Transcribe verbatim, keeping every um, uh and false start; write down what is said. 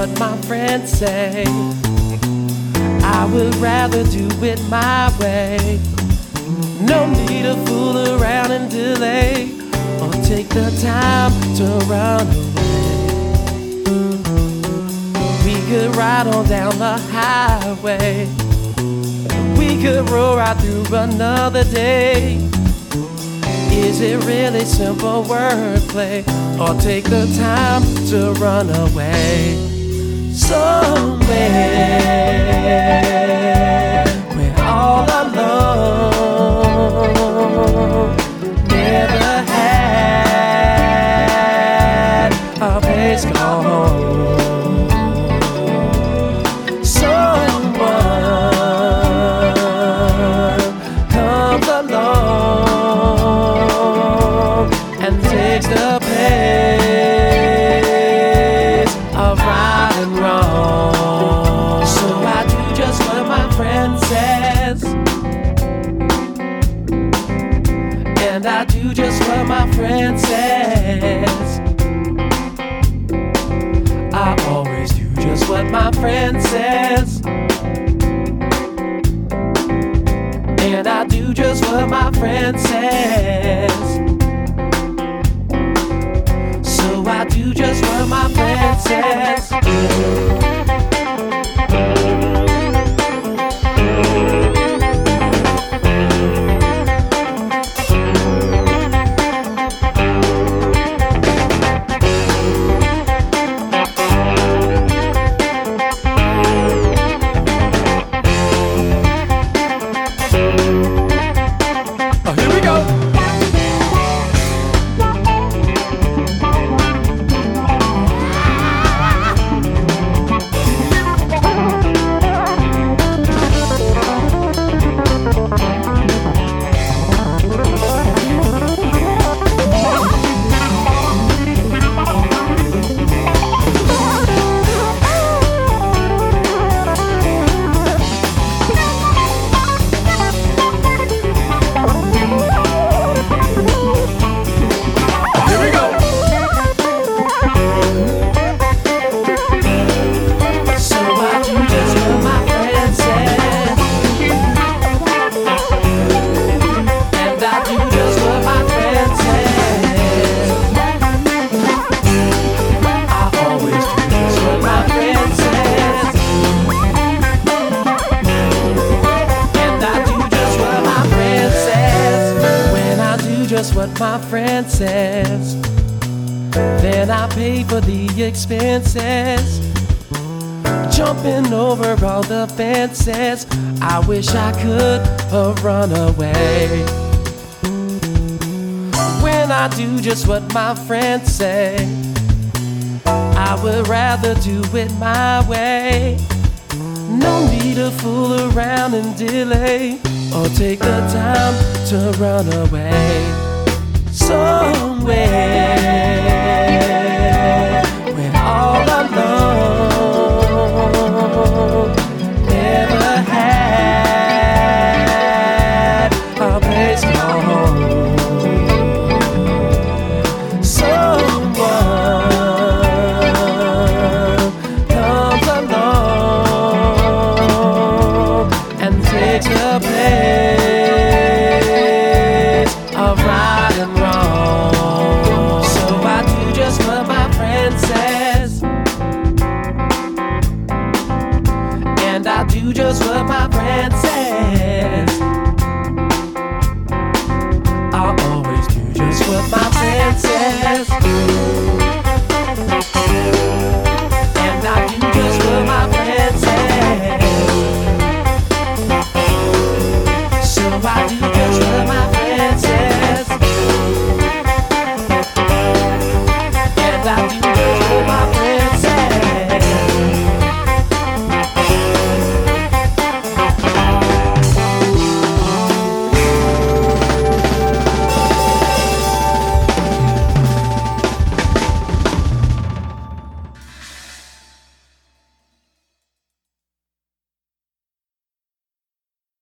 what my friends say. I would rather do it my way. No need to fool around and delay, or take the time to run away. We could ride on down the highway. We could roll right through another day. Is it really simple wordplay, or take the time to run away? Somewhere we're all alone, never had a place called home. Someone comes along and takes the place of right and wrong. So I do just what my friend says, and I do just what my friend says. I always do just what my friend says, and I do just what my friend says. So I do just what my friend says. Just what my friend says, then I pay for the expenses, jumping over all the fences. I wish I could have run away. When I do just what my friends say, I would rather do it my way. No need to fool around and delay, or take the time to run away. Somewhere we're all alone, never had a place called home. Someone comes along and takes the place of right and wrong. So I do just what my friend says, and I do just what my friend says.